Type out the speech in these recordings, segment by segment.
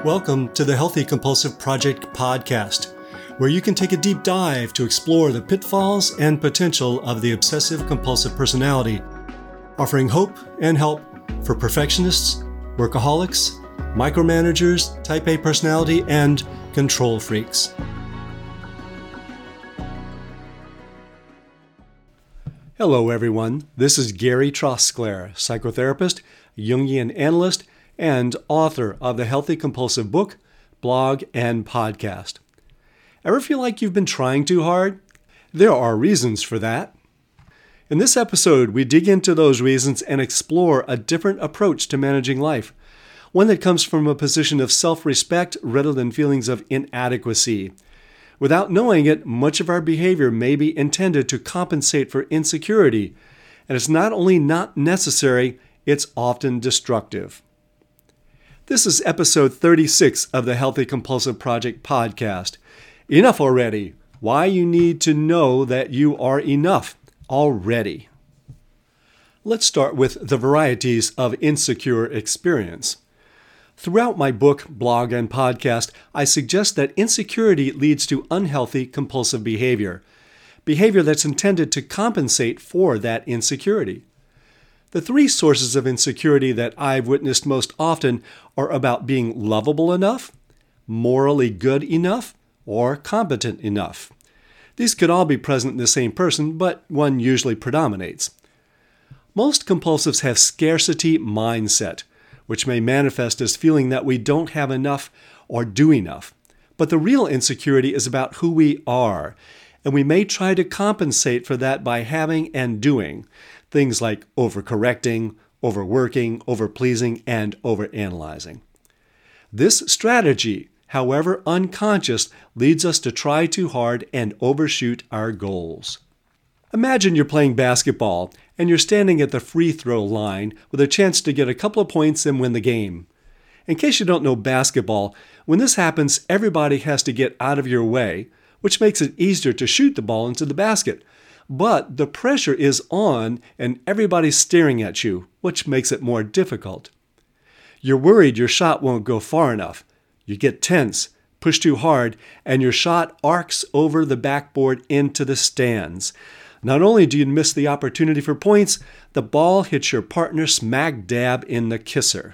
Welcome to the Healthy Compulsive Project podcast, where you can take a deep dive to explore the pitfalls and potential of the obsessive compulsive personality, offering hope and help for perfectionists, workaholics, micromanagers, type A personality, and control freaks. Hello, everyone. This is Gary Trosclair, psychotherapist, Jungian analyst, and author of the Healthy Compulsive book, blog, and podcast. Ever feel like you've been trying too hard? There are reasons for that. In this episode, we dig into those reasons and explore a different approach to managing life, one that comes from a position of self-respect rather than feelings of inadequacy. Without knowing it, much of our behavior may be intended to compensate for insecurity, and it's not only not necessary, it's often destructive. This is episode 36 of the Healthy Compulsive Project podcast. Enough already. Why you need to know that you are enough already. Let's start with the varieties of insecure experience. Throughout my book, blog, and podcast, I suggest that insecurity leads to unhealthy compulsive behavior that's intended to compensate for that insecurity. The three sources of insecurity that I've witnessed most often are about being lovable enough, morally good enough, or competent enough. These could all be present in the same person, but one usually predominates. Most compulsives have scarcity mindset, which may manifest as feeling that we don't have enough or do enough. But the real insecurity is about who we are, and we may try to compensate for that by having and doing things like overcorrecting, overworking, overpleasing, and overanalyzing. This strategy, however unconscious, leads us to try too hard and overshoot our goals. Imagine you're playing basketball and you're standing at the free throw line with a chance to get a couple of points and win the game. In case you don't know basketball, when this happens, everybody has to get out of your way, which makes it easier to shoot the ball into the basket. But the pressure is on and everybody's staring at you, which makes it more difficult. You're worried your shot won't go far enough. You get tense, push too hard, and your shot arcs over the backboard into the stands. Not only do you miss the opportunity for points, the ball hits your partner smack dab in the kisser.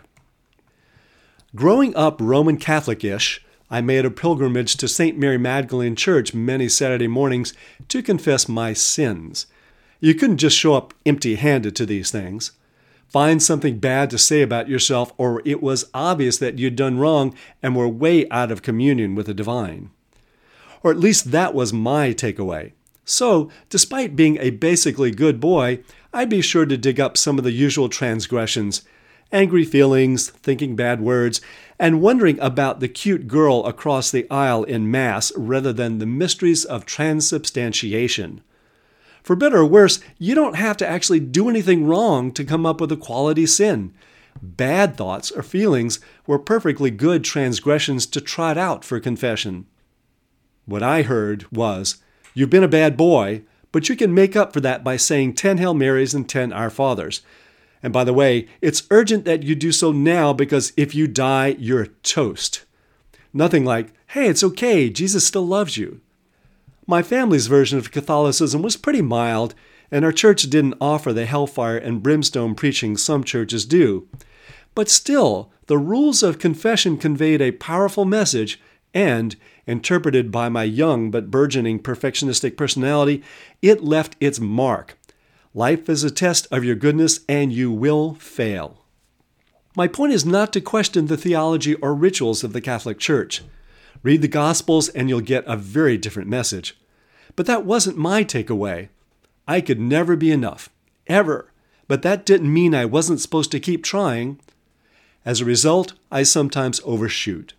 Growing up Roman Catholic-ish, I made a pilgrimage to St. Mary Magdalene Church many Saturday mornings to confess my sins. You couldn't just show up empty-handed to these things. Find something bad to say about yourself, or it was obvious that you'd done wrong and were way out of communion with the divine. Or at least that was my takeaway. So, despite being a basically good boy, I'd be sure to dig up some of the usual transgressions, angry feelings, thinking bad words, and wondering about the cute girl across the aisle in Mass rather than the mysteries of transubstantiation. For better or worse, you don't have to actually do anything wrong to come up with a quality sin. Bad thoughts or feelings were perfectly good transgressions to trot out for confession. What I heard was, "You've been a bad boy, but you can make up for that by saying 10 Hail Marys and 10 Our Fathers. And by the way, it's urgent that you do so now because if you die, you're toast." Nothing like, "Hey, it's okay, Jesus still loves you." My family's version of Catholicism was pretty mild, and our church didn't offer the hellfire and brimstone preaching some churches do. But still, the rules of confession conveyed a powerful message, and, interpreted by my young but burgeoning perfectionistic personality, it left its mark. Life is a test of your goodness, and you will fail. My point is not to question the theology or rituals of the Catholic Church. Read the Gospels and you'll get a very different message. But that wasn't my takeaway. I could never be enough, ever. But that didn't mean I wasn't supposed to keep trying. As a result, I sometimes overshoot.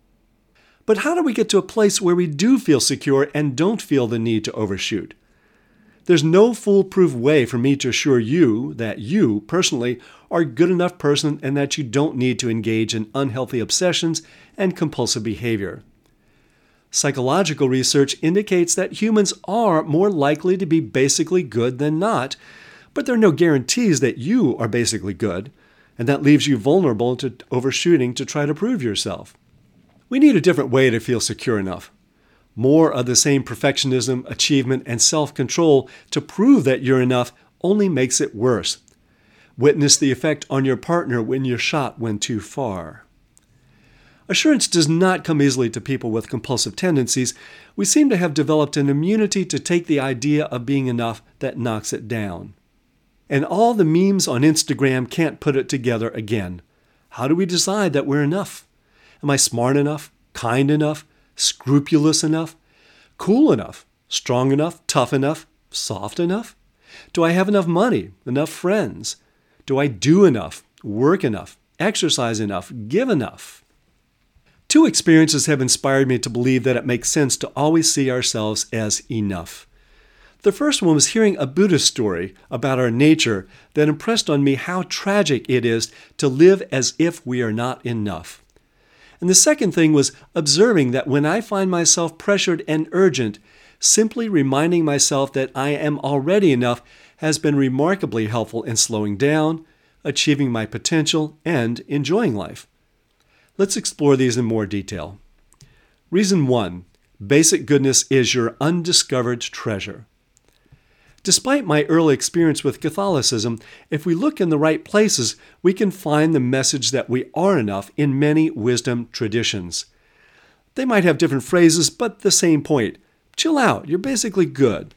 But how do we get to a place where we do feel secure and don't feel the need to overshoot? There's no foolproof way for me to assure you that you, personally, are a good enough person and that you don't need to engage in unhealthy obsessions and compulsive behavior. Psychological research indicates that humans are more likely to be basically good than not, but there are no guarantees that you are basically good, and that leaves you vulnerable to overshooting to try to prove yourself. We need a different way to feel secure enough. More of the same perfectionism, achievement, and self-control to prove that you're enough only makes it worse. Witness the effect on your partner when your shot went too far. Assurance does not come easily to people with compulsive tendencies. We seem to have developed an immunity to take the idea of being enough that knocks it down. And all the memes on Instagram can't put it together again. How do we decide that we're enough? Am I smart enough, kind enough, scrupulous enough, cool enough, strong enough, tough enough, soft enough? Do I have enough money, enough friends? Do I do enough, work enough, exercise enough, give enough? Two experiences have inspired me to believe that it makes sense to always see ourselves as enough. The first one was hearing a Buddhist story about our nature that impressed on me how tragic it is to live as if we are not enough. And the second thing was observing that when I find myself pressured and urgent, simply reminding myself that I am already enough has been remarkably helpful in slowing down, achieving my potential, and enjoying life. Let's explore these in more detail. Reason 1. Basic goodness is your undiscovered treasure. Despite my early experience with Catholicism, if we look in the right places, we can find the message that we are enough in many wisdom traditions. They might have different phrases, but the same point. Chill out, you're basically good.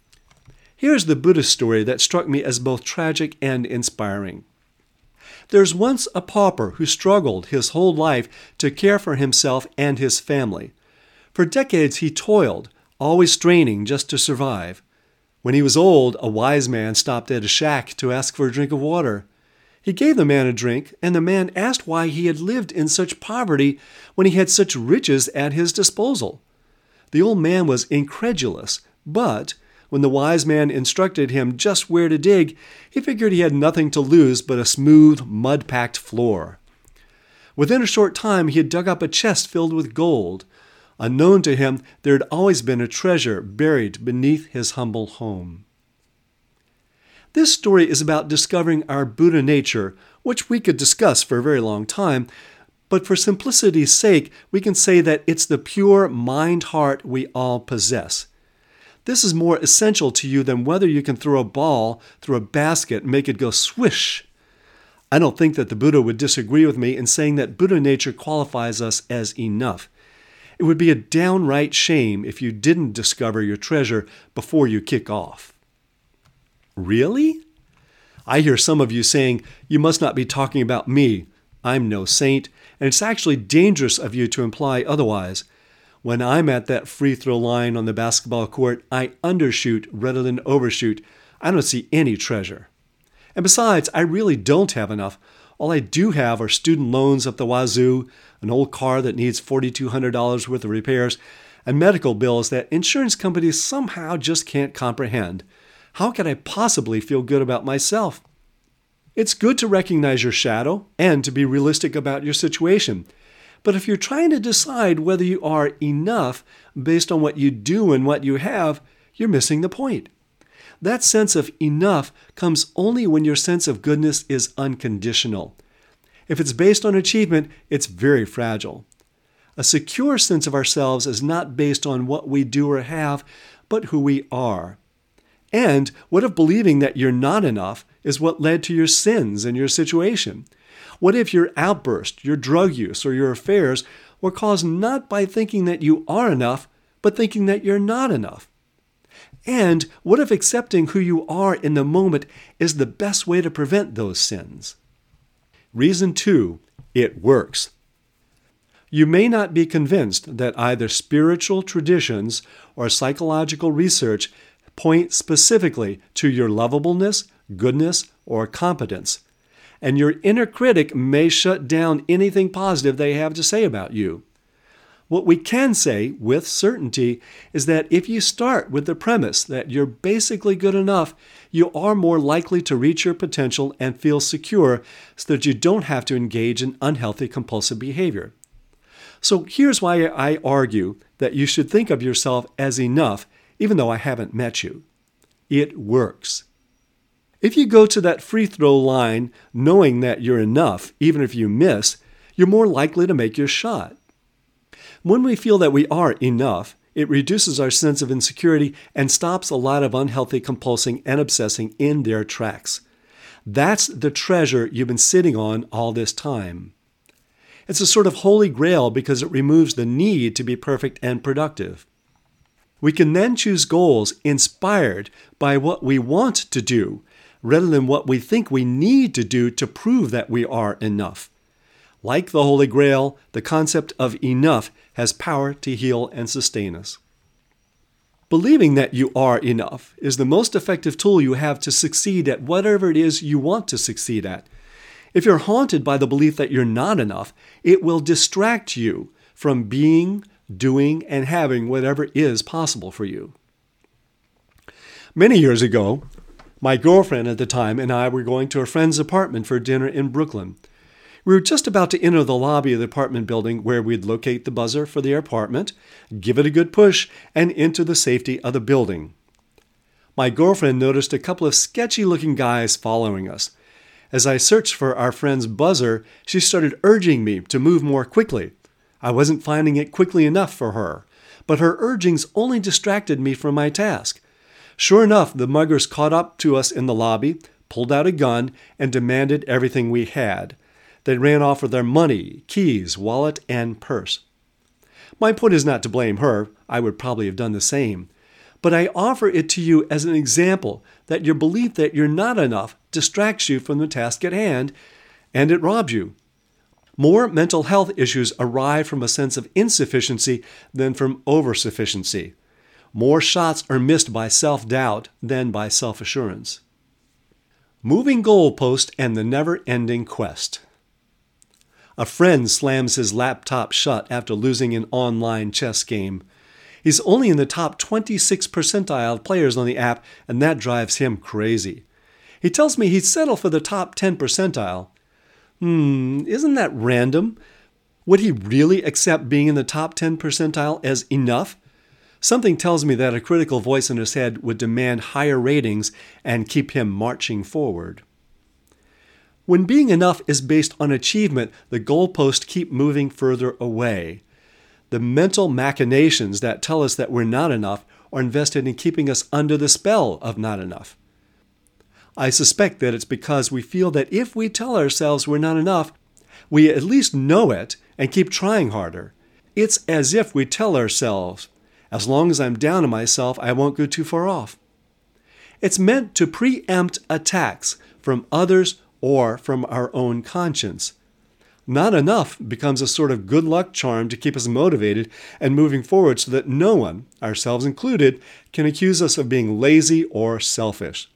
Here's the Buddhist story that struck me as both tragic and inspiring. There's once a pauper who struggled his whole life to care for himself and his family. For decades he toiled, always straining just to survive. When he was old, a wise man stopped at a shack to ask for a drink of water. He gave the man a drink, and the man asked why he had lived in such poverty when he had such riches at his disposal. The old man was incredulous, but when the wise man instructed him just where to dig, he figured he had nothing to lose but a smooth, mud-packed floor. Within a short time, he had dug up a chest filled with gold. Unknown to him, there had always been a treasure buried beneath his humble home. This story is about discovering our Buddha nature, which we could discuss for a very long time, but for simplicity's sake, we can say that it's the pure mind-heart we all possess. This is more essential to you than whether you can throw a ball through a basket and make it go swish. I don't think that the Buddha would disagree with me in saying that Buddha nature qualifies us as enough. It would be a downright shame if you didn't discover your treasure before you kick off. Really? I hear some of you saying, you must not be talking about me. I'm no saint, and it's actually dangerous of you to imply otherwise. When I'm at that free throw line on the basketball court, I undershoot rather than overshoot. I don't see any treasure. And besides, I really don't have enough. All I do have are student loans up the wazoo, an old car that needs $4,200 worth of repairs, and medical bills that insurance companies somehow just can't comprehend. How could I possibly feel good about myself? It's good to recognize your shadow and to be realistic about your situation. But if you're trying to decide whether you are enough based on what you do and what you have, you're missing the point. That sense of enough comes only when your sense of goodness is unconditional. If it's based on achievement, it's very fragile. A secure sense of ourselves is not based on what we do or have, but who we are. And what if believing that you're not enough is what led to your sins and your situation? What if your outburst, your drug use, or your affairs were caused not by thinking that you are enough, but thinking that you're not enough? And what if accepting who you are in the moment is the best way to prevent those sins? Reason 2, it works. You may not be convinced that either spiritual traditions or psychological research point specifically to your lovableness, goodness, or competence, and your inner critic may shut down anything positive they have to say about you. What we can say with certainty is that if you start with the premise that you're basically good enough, you are more likely to reach your potential and feel secure so that you don't have to engage in unhealthy compulsive behavior. So here's why I argue that you should think of yourself as enough, even though I haven't met you. It works. If you go to that free throw line knowing that you're enough, even if you miss, you're more likely to make your shot. When we feel that we are enough, it reduces our sense of insecurity and stops a lot of unhealthy compulsing and obsessing in their tracks. That's the treasure you've been sitting on all this time. It's a sort of holy grail because it removes the need to be perfect and productive. We can then choose goals inspired by what we want to do, rather than what we think we need to do to prove that we are enough. Like the Holy Grail, the concept of enough has power to heal and sustain us. Believing that you are enough is the most effective tool you have to succeed at whatever it is you want to succeed at. If you're haunted by the belief that you're not enough, it will distract you from being, doing, and having whatever is possible for you. Many years ago, my girlfriend at the time and I were going to a friend's apartment for dinner in Brooklyn. We were just about to enter the lobby of the apartment building where we'd locate the buzzer for the apartment, give it a good push, and enter the safety of the building. My girlfriend noticed a couple of sketchy-looking guys following us. As I searched for our friend's buzzer, she started urging me to move more quickly. I wasn't finding it quickly enough for her, but her urgings only distracted me from my task. Sure enough, the muggers caught up to us in the lobby, pulled out a gun, and demanded everything we had. They ran off with their money, keys, wallet, and purse. My point is not to blame her. I would probably have done the same. But I offer it to you as an example that your belief that you're not enough distracts you from the task at hand, and it robs you. More mental health issues arise from a sense of insufficiency than from oversufficiency. More shots are missed by self-doubt than by self-assurance. Moving goalpost and the never-ending quest. A friend slams his laptop shut after losing an online chess game. He's only in the top 26 percentile of players on the app, and that drives him crazy. He tells me he'd settle for the top 10 percentile. Isn't that random? Would he really accept being in the top 10 percentile as enough? Something tells me that a critical voice in his head would demand higher ratings and keep him marching forward. When being enough is based on achievement, the goalposts keep moving further away. The mental machinations that tell us that we're not enough are invested in keeping us under the spell of not enough. I suspect that it's because we feel that if we tell ourselves we're not enough, we at least know it and keep trying harder. It's as if we tell ourselves, as long as I'm down on myself, I won't go too far off. It's meant to preempt attacks from others or from our own conscience. Not enough becomes a sort of good luck charm to keep us motivated and moving forward so that no one, ourselves included, can accuse us of being lazy or selfish.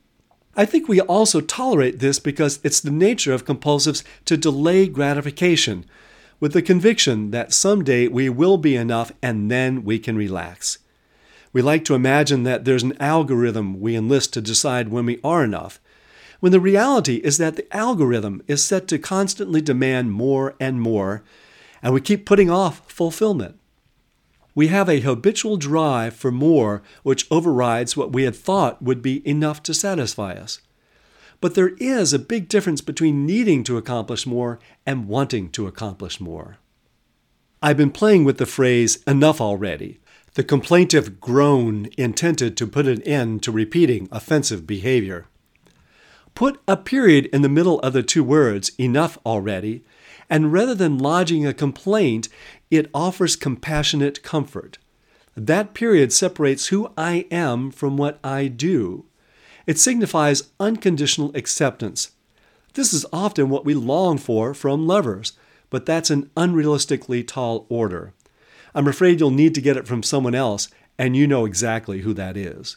I think we also tolerate this because it's the nature of compulsives to delay gratification, with the conviction that someday we will be enough and then we can relax. We like to imagine that there's an algorithm we enlist to decide when we are enough, when the reality is that the algorithm is set to constantly demand more and more, and we keep putting off fulfillment. We have a habitual drive for more which overrides what we had thought would be enough to satisfy us. But there is a big difference between needing to accomplish more and wanting to accomplish more. I've been playing with the phrase, enough already, the complaintive groan intended to put an end to repeating offensive behavior. Put a period in the middle of the two words, enough already, and rather than lodging a complaint, it offers compassionate comfort. That period separates who I am from what I do. It signifies unconditional acceptance. This is often what we long for from lovers, but that's an unrealistically tall order. I'm afraid you'll need to get it from someone else, and you know exactly who that is.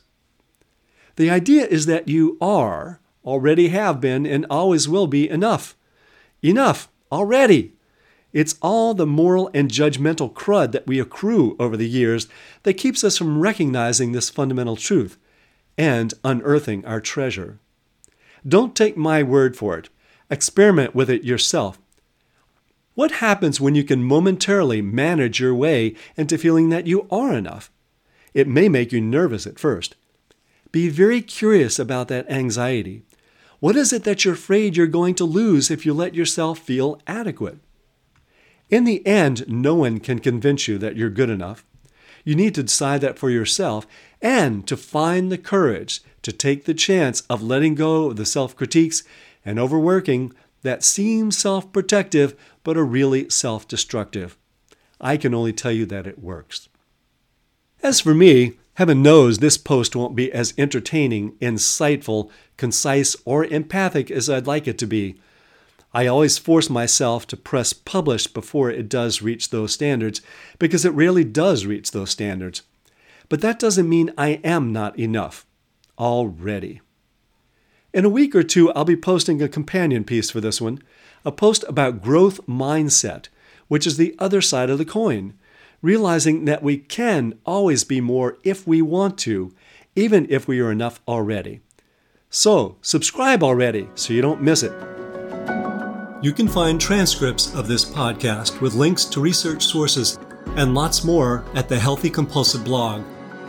The idea is that you are, already have been, and always will be enough. Enough, already. It's all the moral and judgmental crud that we accrue over the years that keeps us from recognizing this fundamental truth and unearthing our treasure. Don't take my word for it. Experiment with it yourself. What happens when you can momentarily manage your way into feeling that you are enough? It may make you nervous at first. Be very curious about that anxiety. What is it that you're afraid you're going to lose if you let yourself feel adequate? In the end, no one can convince you that you're good enough. You need to decide that for yourself and to find the courage to take the chance of letting go of the self-critiques and overworking that seem self-protective but are really self-destructive. I can only tell you that it works. As for me, heaven knows this post won't be as entertaining, insightful, concise, or empathic as I'd like it to be. I always force myself to press publish before it does reach those standards, because it really does reach those standards. But that doesn't mean I am not enough already. In a week or two, I'll be posting a companion piece for this one, a post about growth mindset, which is the other side of the coin, realizing that we can always be more if we want to, even if we are enough already. So, subscribe already so you don't miss it. You can find transcripts of this podcast with links to research sources and lots more at the Healthy Compulsive blog,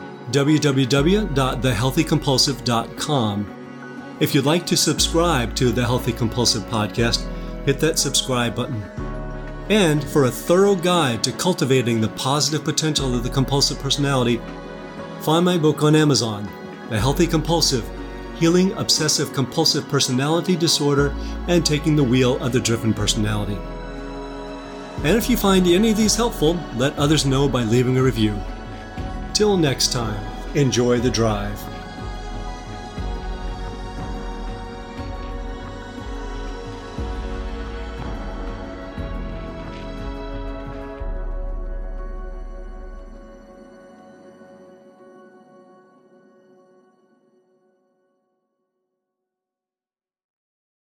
www.thehealthycompulsive.com. If you'd like to subscribe to the Healthy Compulsive podcast, hit that subscribe button. And for a thorough guide to cultivating the positive potential of the compulsive personality, find my book on Amazon, The Healthy Compulsive: Healing Obsessive Compulsive Personality Disorder and Taking the Wheel of the Driven Personality. And if you find any of these helpful, let others know by leaving a review. Till next time, enjoy the drive.